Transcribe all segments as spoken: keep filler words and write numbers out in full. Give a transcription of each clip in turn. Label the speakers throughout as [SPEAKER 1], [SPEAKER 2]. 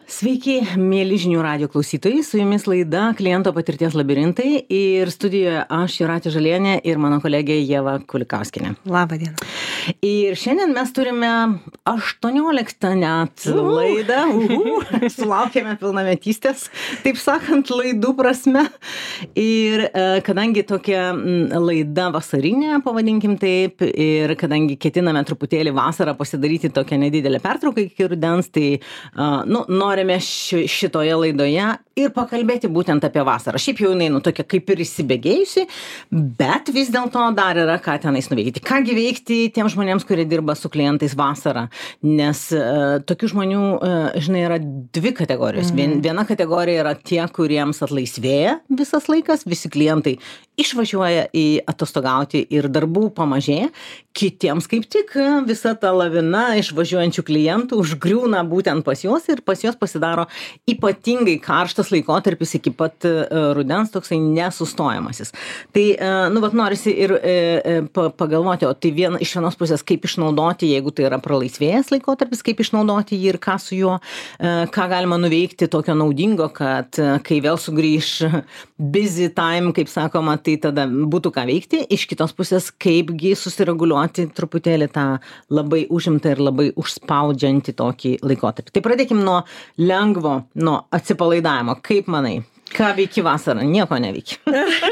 [SPEAKER 1] Sveiki, mėly žinių radijo klausytojai, su jumis laida Kliento patirties labirintai ir studijoje aš, Jūratė Žalienė ir mano kolegė Ieva Kulikauskienė.
[SPEAKER 2] Labą dieną.
[SPEAKER 1] Ir šiandien mes turime aštuonioliktą net laidą, uhu, sulaukėme pilnametystės, taip sakant, laidų prasme. Ir e, kadangi tokia m, laida vasarinė, pavadinkim taip, ir kadangi ketiname truputėlį vasarą pasidaryti tokią nedidelę pertrauką iki rudens, tai uh, nu, norime ši, šitoje laidoje ir pakalbėti būtent apie vasarą. Šiaip jau jinai, nu, tokia kaip ir įsibėgėjusi, bet vis dėlto dar yra ką tenais nuveikti. Kągi veikti tiems žmonėms, kurie dirba su klientais vasarą, nes uh, tokių žmonių, uh, žinai, yra dvi kategorijos. Mm. Viena kategorija yra tie, kuriems atlaisvėja visas laikas, visi klientai išvažiuoja į atostogauti ir darbų pamažėja. Kitiems kaip tik visa ta lavina išvažiuojančių klientų užgriūna būtent pas juos ir pas juos pasidaro ypatingai karštas laikotarpis iki pat uh, rudens, toksai nesustojamasis. Tai, uh, nu, vat norisi ir uh, pagalvoti, o tai vien, iš vienos pusės, kaip išnaudoti, jeigu tai yra pralaisvėjęs laikotarpis, kaip išnaudoti jį ir ką su juo, uh, ką galima nuveikti tokio naudingo, kad uh, kai vėl sugrįš busy time, kaip sakoma, tai tada būtų ką veikti. Iš kitos pusės, kaipgi susireguliuoti truputėlį tą labai užimtą ir labai užspaudžiantį tokį laikotarpį. Tai pradėkim nuo lengvo, nuo atsipalaidavimo. Kaip manai, ką veiki vasarą? Nieko neveiki.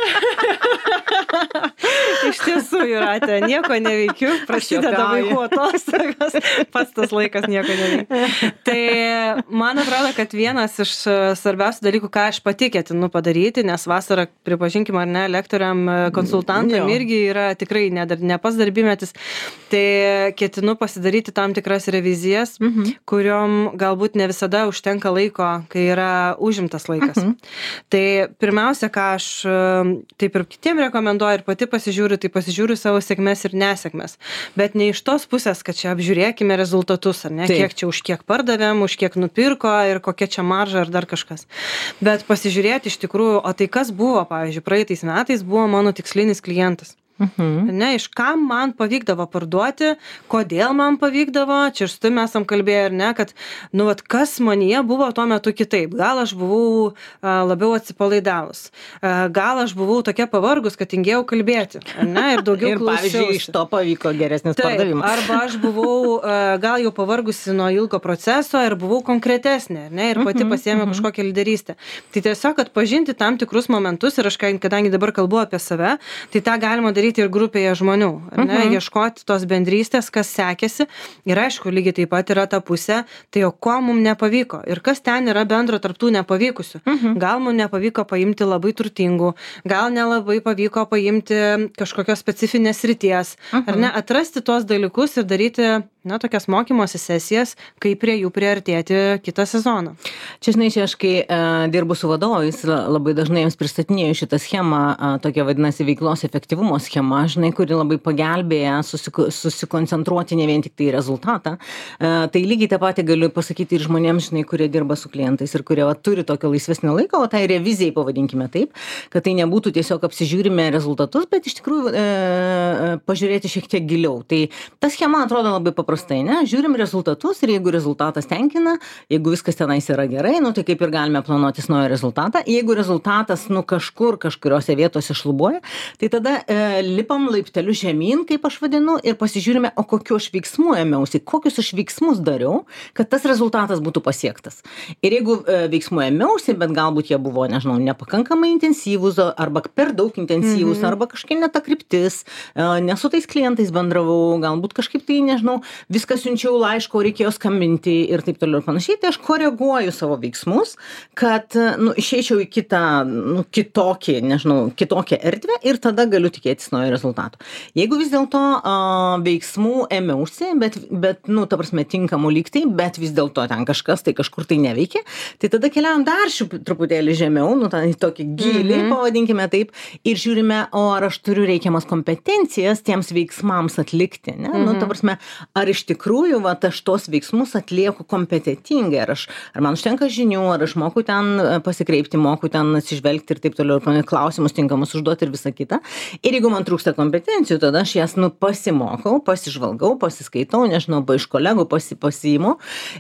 [SPEAKER 2] Iš tiesų, Jūratė, nieko neveikiu, prasideda vaikų atostogas, pats tas laikas nieko neveikiu. Tai man atrodo, kad vienas iš svarbiausių dalykų, ką aš pati ketinu padaryti, nes vasarą, pripažinkim ar ne, lektoriam, konsultantam irgi yra tikrai ne, ne pas darbymetis, tai ketinu pasidaryti tam tikras revizijas, mhm. kuriom galbūt ne visada užtenka laiko, kai yra užimtas laikas. Mhm. Tai pirmiausia, ką aš taip ir kitiem rekomenduoju ir pati pasižiūriu, tai pasižiūriu savo sėkmes ir nesėkmes. Bet ne iš tos pusės, kad čia apžiūrėkime rezultatus, ar ne, taip. Kiek čia už kiek pardavėm, už kiek nupirko ir kokia čia marža ar dar kažkas. Bet pasižiūrėti iš tikrųjų, o tai kas buvo, pavyzdžiui, praeitais metais buvo mano tikslinis klientas. Mhm. Ne, iš kam man pavykdavo parduoti, kodėl man pavykdavo, čia ir su tavimi esam kalbėję, ar ne, kad, nu, vat, kas manyje buvo tuo metu kitaip. Gal aš buvau a, labiau atsipalaidavus, a, gal aš buvau tokia pavargus, kad tingėjau kalbėti, ar ne, ir daugiau
[SPEAKER 1] ir, pavyzdžiui, iš to pavyko geresnis
[SPEAKER 2] Taip,
[SPEAKER 1] pardavimas. Arba
[SPEAKER 2] aš buvau a, gal jau pavargusi nuo ilgo proceso ir buvau konkretesnė, ar ne, ir pati mhm, pasiėmė mhm. kažkokią lyderystę. Tai tiesiog atpažinti tam tikrus momentus ir aš, kadangi dabar kalbu apie save, tai tą galima daryti ir grupėje žmonių, ar ne, uh-huh. ieškoti tos bendrystės, kas sekėsi ir aišku, lygiai taip pat yra ta pusė, tai o ko mums nepavyko ir kas ten yra bendro tarptų nepavykusių. Uh-huh. Gal mums nepavyko paimti labai turtingų, gal nelabai pavyko paimti kažkokios specifinės srities, uh-huh. ar ne, atrasti tuos dalykus ir daryti, na, tokias mokymosi sesijas, kaip prie jų priartėti kitą sezoną.
[SPEAKER 1] Čia, žinai, čia aš kai uh, dirbu su vadovais, labai dažnai jiems pristatinėjau šitą schemą, uh, tokia vadinasi veiklos efektyvumo schema, žinai, kuri labai pagelbėja susik susikoncentruoti ne vien tik tai rezultatą. Uh, tai lygiai tą patį galiu pasakyti ir žmonėms, žinai, kurie dirba su klientais ir kurie va, turi tokio laisvesnio laiko, o tai revizijai pavadinkime taip, kad tai nebūtų tiesiog apsižiūrime rezultatus, bet iš tikrųjų uh, pažiūrėti šiek tiek giliau. Tai ta schema atrodo labai paprastai. Ne? Žiūrim rezultatus ir jeigu rezultatas tenkina, jeigu viskas tenais yra gerai, nu, tai kaip ir galime planuotis naują rezultatą. Jeigu rezultatas nu, kažkur, kažkuriuose vietose šlubuoja, tai tada e, lipam laipteliu žemyn, kaip aš vadinu, ir pasižiūrime, o kokiu aš veiksmu ėmiausi, kokius aš veiksmus dariau, kad tas rezultatas būtų pasiektas. Ir jeigu e, veiksmu ėmiausi, bet galbūt jie buvo, nežinau, nepakankamai intensyvūs, arba per daug intensyvūs, mm-hmm. arba kažkaip ne ta kryptis, e, nesu tais klientais bendravau, galbūt kažkaip tai, nežinau, viską siunčiau laiško, reikėjo skambinti ir taip toliau ir panašiai, tai aš koreguoju savo veiksmus, kad, nu, išeičiau į kitą, nu, kitokį, nežinau, kitokią erdvę ir tada galiu tikėtis naujo rezultato. Jeigu vis dėlto uh, veiksmų ėmiausi, bet, bet, nu, ta prasme, tinkamų lygtai, bet vis dėlto ten kažkas tai kažkur tai neveikia, tai tada keliaujam dar šių truputėlį žemiau, nu, tą tokį gilį, mm-hmm. pavadinkime taip, ir žiūrime, o ar aš turiu reikiamas kompetencijas tiems veiksmams atlikti, ne? Mm-hmm. Nu, ta prasme, ar iš iš tikrųjų, va, aš tos veiksmus atlieku kompetentingai, ar, aš, ar man užtenka žinių, ar aš moku ten pasikreipti, moku ten atsižvelgti ir taip toliau, ir klausimus tinkamus užduoti ir visą kitą. Ir jeigu man trūksta kompetencijų, tada aš jas nu, pasimokau, pasižvalgau, pasiskaitau, nežinau, iš kolegų pasi, pasiimu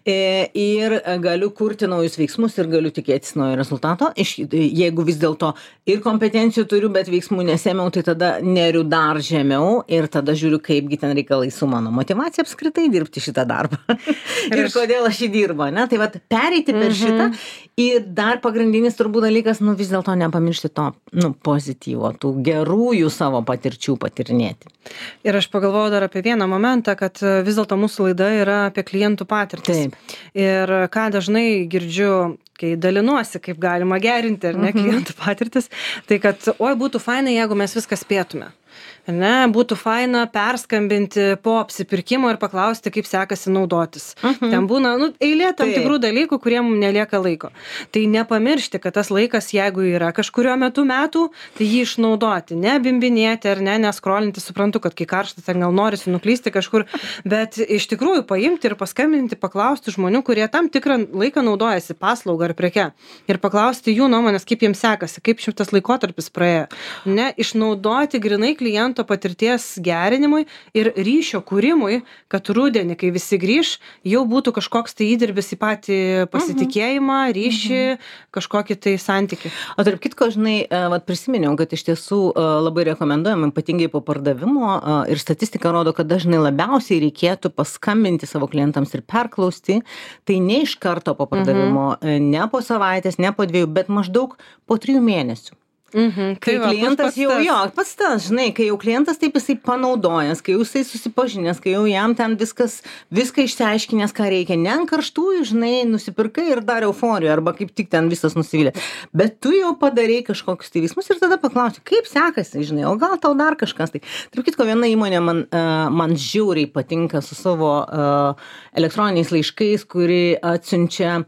[SPEAKER 1] ir galiu kurti naujus veiksmus ir galiu tikėtis naujo rezultato. Iš, jeigu vis dėlto ir kompetencijų turiu, bet veiksmų nesėmiau, tai tada neriu dar žemiau ir tada žiūriu, kaipgi ten reikalai su mano motyvacija apskritai dirbti šitą darbą. ir
[SPEAKER 2] aš...
[SPEAKER 1] kodėl aš jį dirbu, ne? Tai vat pereiti per mm-hmm. šitą ir dar pagrindinis turbūt dalykas, nu vis dėlto nepamiršti to, nu, pozityvo, tų gerųjų savo patirčių patirinėti.
[SPEAKER 2] Ir aš pagalvojau dar apie vieną momentą, kad vis dėlto mūsų laida yra apie klientų patirtis.
[SPEAKER 1] Taip.
[SPEAKER 2] Ir ką dažnai girdžiu, kai dalinuosi, kaip galima gerinti, ar ne, mm-hmm. klientų patirtis, tai kad, oi, būtų fainai, jeigu mes viską spėtume. Ne, būtų faina perskambinti po apsipirkimo ir paklausti, kaip sekasi naudotis. Uh-huh. Ten būna nu, eilė tam tikrų dalykų, kurie mums nelieka laiko. Tai nepamiršti, kad tas laikas, jeigu yra kažkurio metu metų, tai jį išnaudoti, ne bimbinėti ar ne, neskrolinti. Suprantu, kad kai karšta, ten gal norisi nuklysti kažkur, bet iš tikrųjų paimti ir paskambinti, paklausti žmonių, kurie tam tikrą laiką naudojasi paslaugą ar preke. Ir paklausti jų nuomonės, kaip jiems sekasi, kaip šitas laikotarpis praėjo. Ne, išnaudoti grinai klientų patirties gerinimui ir ryšio kūrimui, kad rudenį, kai visi grįš, jau būtų kažkoks tai įdirbis į patį pasitikėjimą, ryšį, kažkokį tai santykį.
[SPEAKER 1] O tarp kitko, žinai, vat prisiminiau, kad iš tiesų labai rekomenduojam, ypatingai po pardavimo ir statistika rodo, kad dažnai labiausiai reikėtų paskambinti savo klientams ir perklausti, tai ne iš karto po pardavimo, mhm. ne po savaitės, ne po dviejų, bet maždaug po trijų mėnesių.
[SPEAKER 2] Mhm,
[SPEAKER 1] kai
[SPEAKER 2] va,
[SPEAKER 1] klientas jau,
[SPEAKER 2] tas.
[SPEAKER 1] jo, pats tas, žinai, kai jau klientas taip jisai panaudojęs, kai jau jisai susipažinęs, kai jau jam ten viskas, viską išsiaiškinęs, ką reikia, ne ant karštųjų, žinai, nusipirkai ir dar euforijų, arba kaip tik ten visas nusivylė. Bet tu jau padarei kažkokius tai veiksmus ir tada paklausi, kaip sekasi, žinai, o gal tau dar kažkas. Tai, tarp kitko, viena įmonė man, uh, man žiauriai patinka su savo uh, elektroniniais laiškais, kuri atsiunčia.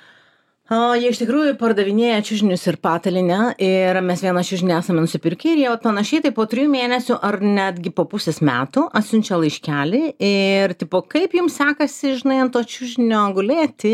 [SPEAKER 1] O, jie iš tikrųjų pardavinėja čiužinius ir patalinę ir mes vieną čiužinį esame nusipirkę ir jie panašiai tai po trijų mėnesių ar netgi po pusės metų atsiunčia laiškelį ir tipo, kaip jums sekasi, žinai, ant to čiužinio gulėti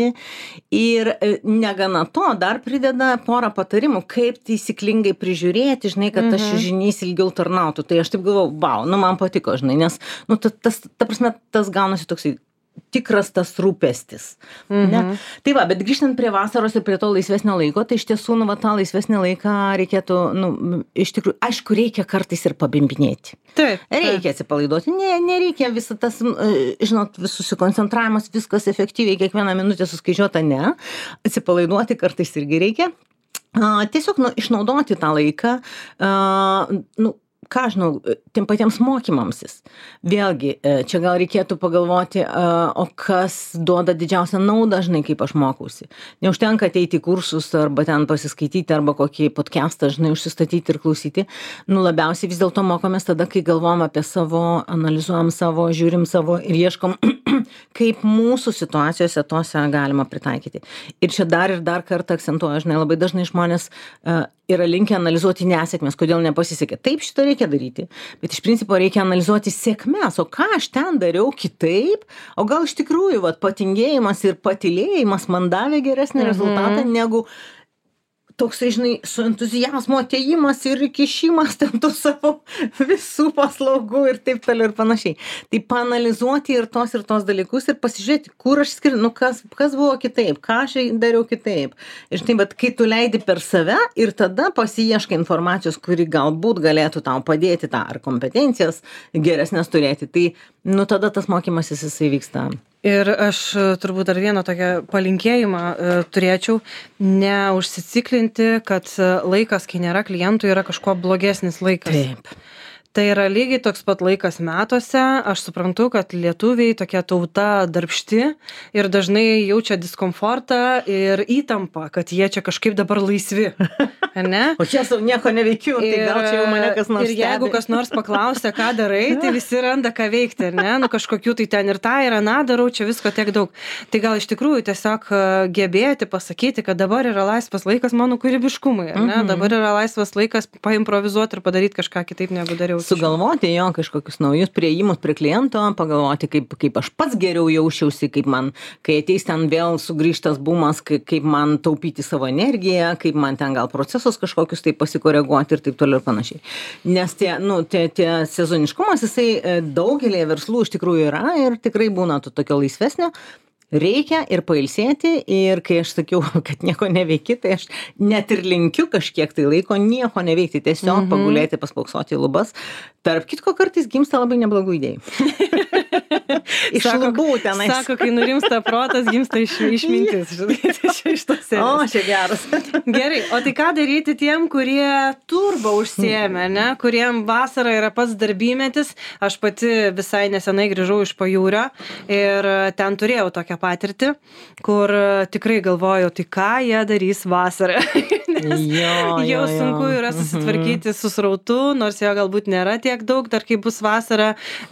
[SPEAKER 1] ir negana to dar prideda porą patarimų, kaip taisyklingai prižiūrėti, žinai, kad tas mhm. čiužinys ilgiau tarnautų. Tai aš taip galvau, wow, nu man patiko, žinai, nes, nu, tas, ta prasme, tas gaunasi toksai tikras tas rūpestis. Mhm. Ne? Tai va, bet grįžtant prie vasaros ir prie to laisvesnio laiko, tai iš tiesų, nu, va, tą laisvesnį laiką reikėtų, nu, iš tikrųjų, aišku, reikia kartais ir pabimbinėti.
[SPEAKER 2] Taip.
[SPEAKER 1] Reikia atsipalaiduoti, ne, nereikia visą tas, žinot, vis susikoncentravimas, viskas efektyviai, kiekvieną minutę suskaičiuota, ne. Atsipalaiduoti kartais irgi reikia. A, tiesiog, nu, išnaudoti tą laiką, a, nu, ką žinau, tiem patiems mokymamsis. Vėlgi, čia gal reikėtų pagalvoti, o kas duoda didžiausią naudą, žinai, kaip aš mokausi. Neužtenka ateiti į kursus arba ten pasiskaityti arba kokį podcastą, žinai, užsistatyti ir klausyti. Nu, labiausiai vis dėlto mokomės tada, kai galvom apie savo, analizuojam savo, žiūrim savo ir ieškom, kaip mūsų situacijose tose galima pritaikyti. Ir čia dar ir dar kartą akcentuoju, žinai, labai dažnai žmonės uh, yra linkę analizuoti nesėkmės, kodėl nepasisekė. Taip, šitą reikia daryti, bet iš principo reikia analizuoti sėkmes, o ką aš ten dariau kitaip, o gal iš tikrųjų vat, patingėjimas ir patylėjimas man davė geresnį mhm. rezultatą negu toksai, žinai, su entuzijazmo atėjimas ir įkišimas ten tų savo visų paslaugų ir taip toliau ir panašiai. Tai paanalizuoti ir tos ir tos dalykus ir pasižiūrėti, kur aš skiriu, nu kas, kas buvo kitaip, ką aš dariau kitaip. Ir štai, bet kai tu leidi per save ir tada pasiieškai informacijos, kuri galbūt galėtų tau padėti tą ar kompetencijas geresnės turėti, tai nu tada tas mokymasis jisai vyksta.
[SPEAKER 2] Ir aš turbūt dar vieną tokią palinkėjimą e, turėčiau, neužsiciklinti, kad laikas, kai nėra klientų, yra kažkuo blogesnis laikas.
[SPEAKER 1] Taip.
[SPEAKER 2] Tai yra lygiai toks pat laikas metuose. Aš suprantu, kad lietuviai tokia tauta darbšti ir dažnai jaučia diskomfortą ir įtampą, kad jie čia kažkaip dabar laisvi. ar ne?
[SPEAKER 1] O čia sau nieko neveikiu, tai gal čia jau mane kas nors
[SPEAKER 2] Ir jeigu
[SPEAKER 1] stebi.
[SPEAKER 2] kas nors paklausia, ką darai, tai visi randa, ką veikti, ar ne? Nu, kažkokių tai ten ir tą, ir aną darau, čia visko tiek daug. Tai gal iš tikrųjų tiesiog gebėti pasakyti, kad dabar yra laisvas laikas mano kūrybiškumui, ar ne?
[SPEAKER 1] Mhm.
[SPEAKER 2] Dabar yra laisvas laikas paimprovizuoti ir padaryti kažką kitaip, negu dariau.
[SPEAKER 1] Sugalvoti jo kažkokius naujus priėjimus prie kliento, pagalvoti, kaip, kaip aš pats geriau jausčiausi, kaip man, kai ateis ten vėl sugrįžtas bumas, kaip, kaip man taupyti savo energiją, kaip man ten gal procesus kažkokius tai pasikoreguoti ir taip toliau ir panašiai. Nes tie, nu, tie, tie sezoniškumas, jisai daugelį verslų iš tikrųjų yra ir tikrai būna to tokio laisvesnio. Reikia ir pailsėti ir kai aš sakiau, kad nieko neveiki, tai aš net ir linkiu kažkiek tai laiko nieko neveikti, tiesiog mm-hmm. pagulėti, paspausoti į lubas. Tarp kitko kartais gimsta labai neblogų idėjų. Iš lubų tenais.
[SPEAKER 2] Sako, kai nurimsta protas, gimsta iš, išmintis. Iš tos serijos.
[SPEAKER 1] O, čia geras.
[SPEAKER 2] Gerai, o tai ką daryti tiem, kurie turbo užsiėmė, ne? Kuriem vasara yra pats darbymetis. Aš pati visai nesenai grįžau iš pajūrio ir ten turėjau tokią patirtį, kur tikrai galvojau, tai ką jie darys vasarą. Nes
[SPEAKER 1] jo, jo,
[SPEAKER 2] jau
[SPEAKER 1] jo.
[SPEAKER 2] sunku yra susitvarkyti mm-hmm. su srautu, nors jo galbūt nėra tiek daug, dar kai bus vasara,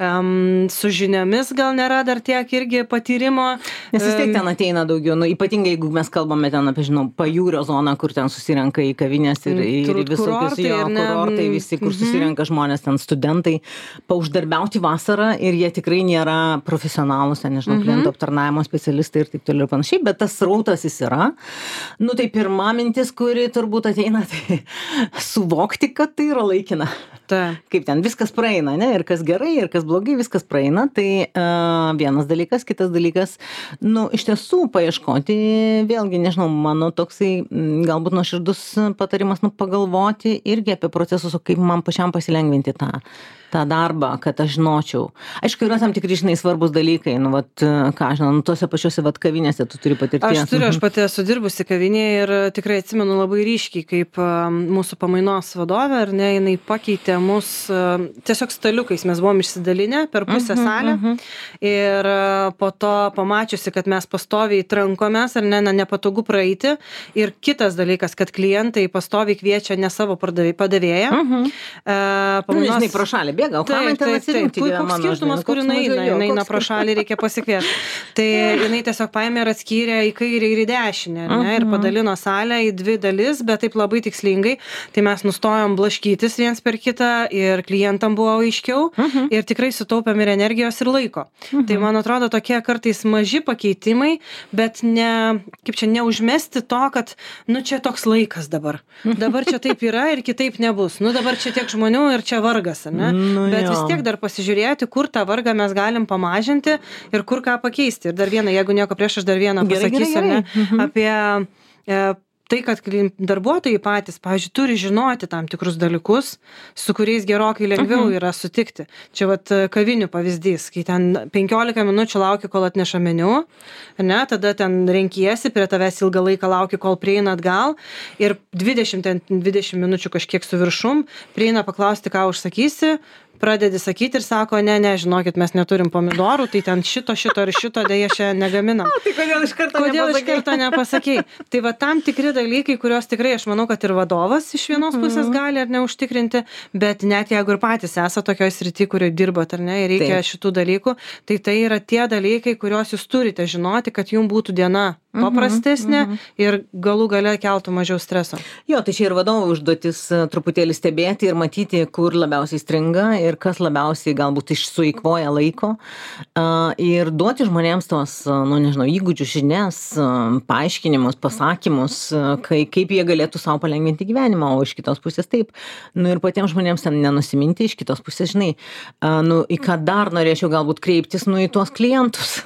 [SPEAKER 2] um, su žiniomis gal nėra dar tiek irgi patyrimo.
[SPEAKER 1] Nes vis tiek ten ateina daugiau, nu, ypatingai jeigu mes kalbame ten apie, žinau, pajūrio zoną, kur ten susirenka į kavinės ir, ir visokius
[SPEAKER 2] kurortai,
[SPEAKER 1] jo,
[SPEAKER 2] ar ne?
[SPEAKER 1] kurortai, visi, kur
[SPEAKER 2] Mhm.
[SPEAKER 1] susirenka žmonės, ten studentai, pauždarbiauti vasarą ir jie tikrai nėra profesionalūs, ten, nežinau,
[SPEAKER 2] Mhm.
[SPEAKER 1] klientų aptarnavimo specialistai ir taip toliau ir panašiai, bet tas srautas jis yra. Nu, tai pirma mintis, kuri turbūt ateina, tai suvokti, kad tai yra laikina.
[SPEAKER 2] Ta.
[SPEAKER 1] Kaip ten viskas praeina, ne? Ir kas gerai, ir kas blogai, viskas praeina. Tai uh, vienas dalykas, kitas dalykas, nu, iš tiesų paieškoti, vėlgi, nežinau, mano toksai m, galbūt nuoširdus patarimas, nu, pagalvoti irgi apie procesus, o kaip man pačiam pasilengvinti tą, tą darbą, kad aš žinočiau. Aišku, yra tam tikri, žinai, svarbus dalykai, nu, vat, ką, žinau, nu, tuose pačiuose, vat, kavinėse tu turi patirties.
[SPEAKER 2] Aš turiu, aš pati esu dirbusi kavinėje ir tikrai atsimenu labai ryškiai, kaip um, mūsų pamainos vadovė, ar ne, jinai pakeitė mus um, tiesiog staliukais, mes buvom išsidalinę per pusę
[SPEAKER 1] Mhm,
[SPEAKER 2] salę
[SPEAKER 1] mhm.
[SPEAKER 2] ir uh, po to pamačiusi, kad mes pastoviai trankomės, ar ne, ne, nepatogu praeiti. Ir kitas dalykas, kad klientai pastoviai kviečia ne savo pardavė- padavėją.
[SPEAKER 1] Mhm.
[SPEAKER 2] Uh,
[SPEAKER 1] Nu, žinai, pro šalį bėga, o ką man ten atsirinkti?
[SPEAKER 2] Puikus
[SPEAKER 1] Dieve mano,
[SPEAKER 2] skirtumas,
[SPEAKER 1] žinai, nu,
[SPEAKER 2] kur
[SPEAKER 1] koks
[SPEAKER 2] jinai eina,
[SPEAKER 1] mažiau,
[SPEAKER 2] jinai eina
[SPEAKER 1] koks
[SPEAKER 2] pro šalį, reikia pasikviesti. Tai jinai tiesiog paėmė ir atskyrė į kairę ir į dešinę, ar ne, ir
[SPEAKER 1] Mhm.
[SPEAKER 2] padalino salę į dvi dalis, bet taip labai tikslingai. Tai mes nustojom blaškytis viens per kitą ir klientam buvo aiškiau
[SPEAKER 1] Mhm.
[SPEAKER 2] ir tikrai sutaupėm ir energijos ir laiko.
[SPEAKER 1] Mhm.
[SPEAKER 2] Tai man atrodo tokie kartais maži pakeitimai, bet ne, kaip čia, neužmesti to, kad, nu, čia toks laikas dabar. Dabar čia taip yra ir kitaip nebus. Nu, dabar čia tiek žmonių ir čia vargas, ar ne?
[SPEAKER 1] Nu,
[SPEAKER 2] Bet
[SPEAKER 1] jo.
[SPEAKER 2] vis tiek dar pasižiūrėti, kur tą vargą mes galim pamažinti ir kur ką pakeisti. Ir dar vieną, jeigu nieko prieš, aš dar vieną
[SPEAKER 1] Gerai,
[SPEAKER 2] pasakysiu,
[SPEAKER 1] gerai,
[SPEAKER 2] ar ne,
[SPEAKER 1] gerai. Mhm.
[SPEAKER 2] apie e, tai, kad klin- darbuotojai patys, pavyzdžiui, turi žinoti tam tikrus dalykus, su kuriais gerokai lengviau
[SPEAKER 1] Mhm.
[SPEAKER 2] yra sutikti. Čia vat kavinių pavyzdys, kai ten penkiolika minučių lauki, kol atneša meniu, ar ne, tada ten renkiesi, prie tavęs ilgą laiką lauki, kol prieina atgal ir dvidešimt, ten dvidešimt minučių kažkiek su viršum, prieina paklausti, ką užsakysi, pradedi sakyti ir sako, ne, ne, žinokit, mes neturim pomidorų, tai ten šito, šito ir šito dėja šiandien negaminam.
[SPEAKER 1] Tai kodėl iš karto
[SPEAKER 2] Kodėl iš
[SPEAKER 1] nepasakei?
[SPEAKER 2] karto nepasakei? Tai va tam tikri dalykai, kuriuos tikrai aš manau, kad ir vadovas iš vienos pusės gali ar neužtikrinti, bet net jeigu ir patys esate tokioje srityje, kurioje dirbat ar ne, ir reikia
[SPEAKER 1] Taip.
[SPEAKER 2] šitų dalykų, tai tai yra tie dalykai, kuriuos jūs turite žinoti, kad jums būtų diena paprastesnė ir galų gale keltų mažiau streso.
[SPEAKER 1] Jo, tai čia ir vadovo užduotis e, truputėlį stebėti ir matyti, kur labiausiai stringa ir kas labiausiai galbūt išsuikvoja laiko. Uh, ir duoti žmonėms tos, uh, nu nežinau, įgūdžius, žinias, uh, paaiškinimus, pasakymus, uh, kai, kaip jie galėtų savo palengvinti gyvenimą, o iš kitos pusės taip. Nu ir patiems žmonėms ten nenusiminti, iš kitos pusės, žinai, uh, nu į ką dar norėčiau galbūt kreiptis, nu į tuos klientus.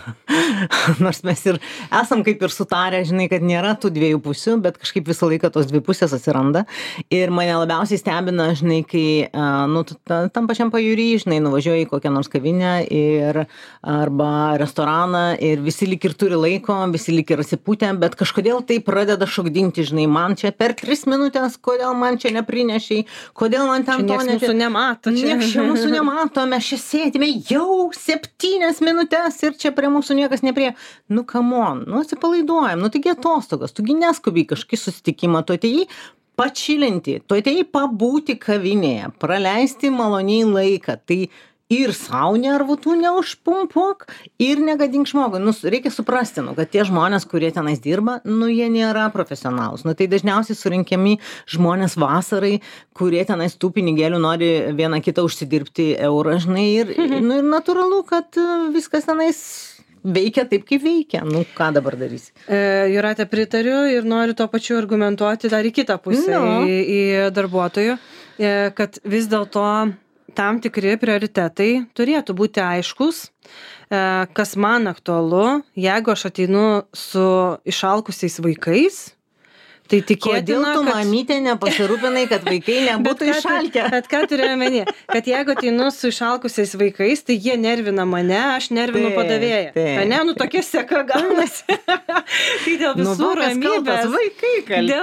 [SPEAKER 1] Nors mes ir esam kaip ir sutarę, žinai, kad nėra tų dviejų pusių, bet kažkaip visą laiką tos dvi pusės atsiranda. Ir mane labiausiai stebina, žinai, kai, uh, nu, ta- tam pačiam pajūry, žinai, nuvažiuoji į kokią nors kavinę ir, arba restoraną ir visi lyg ir turi laiko, visi lyg ir atsipūtę, bet kažkodėl tai pradeda šokdinti, žinai, man čia per tris minutės, kodėl man čia neprinešiai, kodėl man ten
[SPEAKER 2] Čia
[SPEAKER 1] to
[SPEAKER 2] nieks
[SPEAKER 1] net...
[SPEAKER 2] mūsų nemato. Čia.
[SPEAKER 1] Niekas čia mūsų nemato, mes čia sėdime jau septynias minutės ir čia prie mūsų niekas neprie. Nu, come on, nu atsipalaiduojam, nu taigi atostogas, tugi neskubiai kažkokį susitikimą, tu atėjai, pačilinti, tu atėjai pabūti kavinėje, praleisti maloniai laiką, tai ir sau nervų tu neužpumpuok, ir negadink žmogui. Nu, reikia suprasti, nu, kad tie žmonės, kurie tenais dirba, nu, jie nėra profesionalūs. Nu, tai dažniausiai surinkiami žmonės vasarai, kurie tenais tų pinigėlių nori vieną kitą užsidirbti eurą, žinai, ir, mhm. nu, ir natūralu, kad viskas tenais veikia taip, kaip veikia. Nu, ką dabar darysi?
[SPEAKER 2] E, Jūrate, pritariu ir noriu to pačiu argumentuoti dar į kitą pusę, no. į, į darbuotojų, e, kad vis dėlto tam tikri prioritetai turėtų būti aiškus, kas man aktualu, jeigu aš ateinu su išalkusiais vaikais, tai tikėtina,
[SPEAKER 1] kodėl tu,
[SPEAKER 2] kad...
[SPEAKER 1] mamytė, nepasirūpinai, kad vaikai nebūtų išalkę?
[SPEAKER 2] Bet ką turėjau menį? Kad jeigu ateinu su išalkusiais vaikais, tai jie nervina mane, aš nervinu tai, padavėją. Tai. Ne, nu tokia seka gaunasi. Tai dėl visų nu, ramybės...
[SPEAKER 1] Vaikai kalti.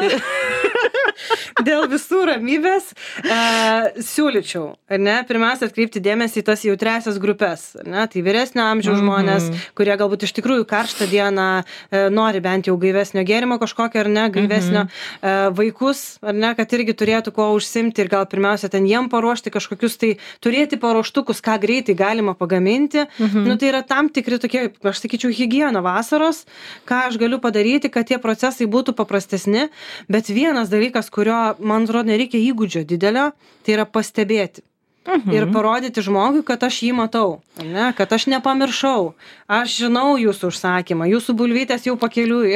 [SPEAKER 2] Dėl, dėl visų ramybės uh, siūlyčiau, ne, pirmiausia atkreipti dėmesį į tas jautriasias grupės. Ne, tai vyresnio amžiaus mm-hmm. žmonės, kurie galbūt iš tikrųjų karštą dieną uh, nori bent jau gaivesnio gėrimo kažkokio ar ne, gaivesnio mm-hmm. vaikus, ar ne, kad irgi turėtų kuo užsimti ir gal pirmiausia ten jiem paruošti kažkokius, tai turėti paruoštukus, ką greitai galima pagaminti. Mhm. Nu, tai yra tam tikri tokie, aš sakyčiau, higiena vasaros, ką aš galiu padaryti, kad tie procesai būtų paprastesni, bet vienas dalykas, kurio, man atrodo, nereikia įgūdžio didelio, tai yra pastebėti. Mhm. Ir parodyti žmogui, kad aš jį matau, ne, kad aš nepamiršau, aš žinau jūsų užsakymą, jūsų bulvytės jau pakeliui.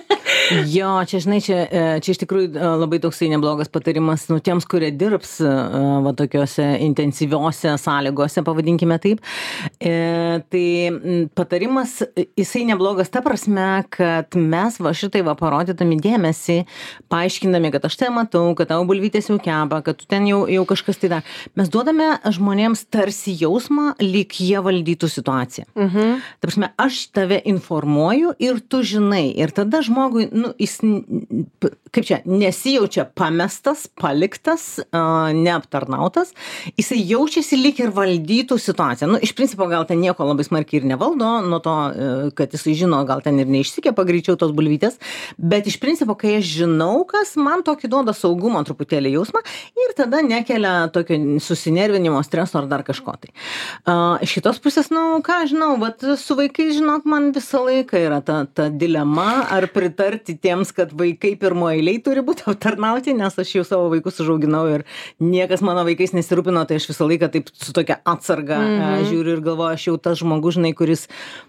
[SPEAKER 1] Jo, čia, žinai, čia, čia iš tikrųjų labai toksai neblogas patarimas, nu, tiems, kurie dirbs va tokiuose intensyviuose sąlygose, pavadinkime taip. E, tai patarimas, jisai neblogas ta prasme, kad mes va šitai va parodydami dėmesį, paaiškindami, kad aš tai matau, kad tavo bulvytės jau kepa, kad tu ten jau, jau kažkas tai dar. Mes duodame žmonėms tarsi jausmą, lyg jie valdytų situaciją. Mhm. Ta prasme, aš tave informuoju ir tu žinai. Ir tada žmogui, nu, jis, kaip čia, nesijaučia pamestas, paliktas, uh, neaptarnautas, jisai jaučiasi lyg ir valdytų situaciją. Nu, iš principo gal ten nieko labai smarkiai ir nevaldo, nuo to, uh, kad jisai žino, gal ten ir neišsikepa greičiau tos bulvytės, bet iš principo, kai aš žinau, kas man tokį duoda saugumo truputėlį jausmą ir tada nekelia tokio susinervinimo, streso ar dar kažko tai. Uh, iš kitos pusės, nu, ką žinau, vat su vaikais, žinok, man visą laiką yra ta, ta dilema, ar pritarti tiems, kad vaikai pirmo eiliai turi būti aptarnauti, nes aš jau savo vaikus užauginau ir niekas mano vaikais nesirūpino, tai aš visą laiką taip su tokia atsarga mm-hmm. žiūriu ir galvoju, aš jau tas žmogus, žinai, kuris,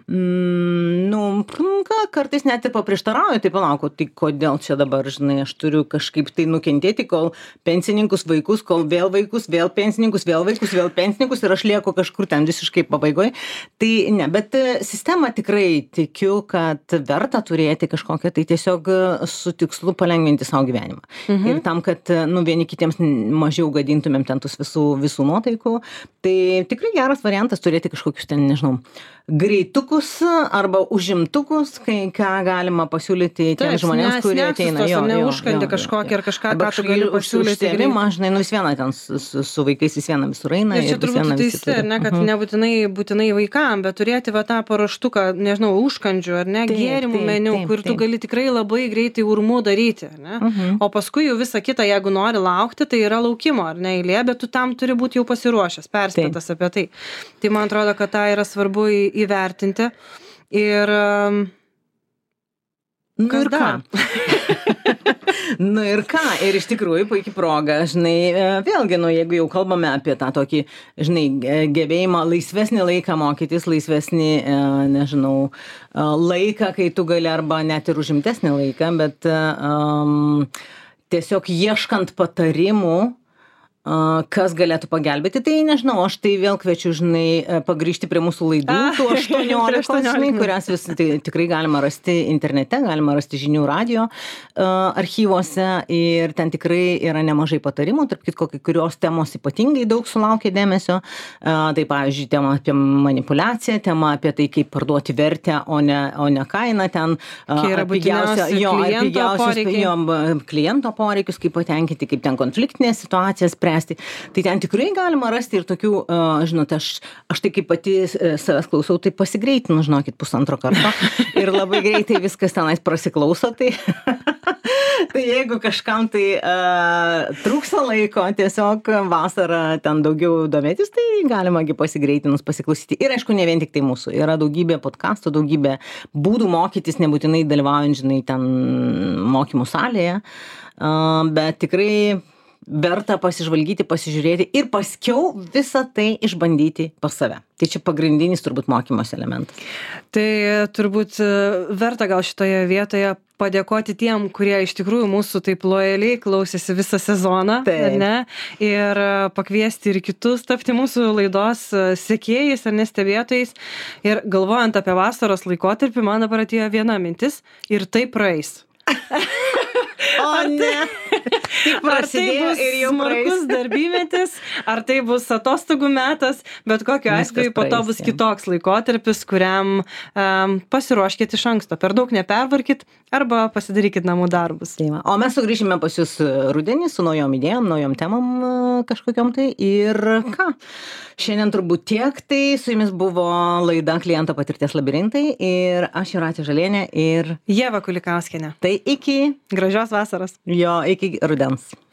[SPEAKER 1] mm, nu, ką, kartais net ir paprieštarauju, tai palauku, tai kodėl čia dabar, žinai, aš turiu kažkaip tai nukentėti, kol pensininkus vaikus, kol vėl vaikus, vėl pensininkus, vėl vaikus, vėl pensininkus ir aš lieku kažkur ten visiškai pabaigoje. Tai ne, bet sistema tikrai tikiu, kad verta turėti kažkokią tai tiesiog su tikslu palengvinti savo gyvenimą. Mhm. Ir tam, kad, nu, vieni kitiems mažiau gadintumėm ten tus visų, visų nuotaikų, tai tikrai geras variantas turėti kažkokius ten, nežinau, greitukus arba užimtukus, kai ką galima pasiūlyti tiems žmonėms, kurie ateina.
[SPEAKER 2] Jo, neužkandi kažkokį ar kažką, ką tu gali pasiūlyti.
[SPEAKER 1] Žinai, nu vis viena ten su, su, su vaikais vis viena visur eina.
[SPEAKER 2] Ir čia turbūt teisi, ne, kad uh-huh. nebūtinai būtinai vaikam, bet turėti va tą paruoštuką, nežinau, užkandžių ar ne, taip, gėrimų taip, meniu, taip, kur taip. Tu gali tikrai labai greitai urmu daryti, ne? Uh-huh. O paskui jau visą kitą, jeigu nori laukti, tai yra laukimo, ar ne, eilė, bet tu tam turi būti jau pasiruošęs, perspėtas apie tai. Tai man atrodo, kad tą yra svarbu įvertinti. Ir
[SPEAKER 1] nu ir ką? Nu ir ką? Ir iš tikrųjų puikiai proga, žinai, vėlgi, nu, jeigu jau kalbame apie tą tokį, žinai, gebėjimą, laisvesnį laiką mokytis, laisvesnį, nežinau, laiką, kai tu gali arba net ir užimtesnį laiką, bet um, tiesiog ieškant patarimų, kas galėtų pagelbėti, tai nežinau, aš tai vėl kviečiu, žinai, pagrįžti prie mūsų laidų, tų aštuoniolikos, žinai, kurias vis tai, tikrai galima rasti internete, galima rasti žinių radio uh, archyvuose ir ten tikrai yra nemažai patarimų, tarp kitko, kai kurios temos ypatingai daug sulaukia dėmesio, uh, tai pavyzdžiui, tema apie manipuliaciją, tema apie tai, kaip parduoti vertę, o ne, o ne kainą, ten uh, pigiausia, jo, pigiausios jo, kliento poreikius, kaip patenkinti, kaip ten konfliktinės situacijas spręsti. Tai ten tikrai galima rasti ir tokių, uh, žinote, aš, aš tai kaip pati uh, savęs klausau, tai pasigreitinu, žinokit, pusantro karto ir labai greitai viskas tenais prasiklauso, tai Tai jeigu kažkam tai uh, trūksta laiko, tiesiog vasarą ten daugiau domėtis, tai galima pasigreitinus pasiklausyti. Ir aišku, ne vien tik tai mūsų. Yra daugybė podcastų, daugybė būdų mokytis, nebūtinai dalyvaujant, žinai, ten mokymų salėje. Uh, bet tikrai verta pasižvalgyti, pasižiūrėti ir paskiau visą tai išbandyti pas save. Tai čia pagrindinis turbūt mokymos elementas.
[SPEAKER 2] Tai turbūt verta gal šitoje vietoje padėkoti tiem, kurie iš tikrųjų mūsų taip lojaliai klausėsi visą sezoną, ne? Ir pakviesti ir kitus tapti mūsų laidos sekėjais ar nestebėtojais. Ir galvojant apie vasaros laikotarpį, man dabar atėjo viena mintis ir tai praeis.
[SPEAKER 1] O ne, tik prasidėjo ir jau
[SPEAKER 2] smarkus darbymetis, ar tai bus atostogų metas, bet kokiu atveju po to bus kitoks laikotarpis, kuriam um, pasiruoškit iš anksto, per daug nepervarkit arba pasidarykit namų darbus.
[SPEAKER 1] Taip, o mes sugrįšime pas jūs rudenį su naujom idėjom, naujom temom kažkokiom tai ir ką? Šiandien turbūt tiek, tai su jumis buvo laida Kliento patirties labirintai ir aš Jūratė Žalienė ir
[SPEAKER 2] Ieva Kulikauskienė.
[SPEAKER 1] Tai iki
[SPEAKER 2] gražios vasaros.
[SPEAKER 1] Jo, iki rudens.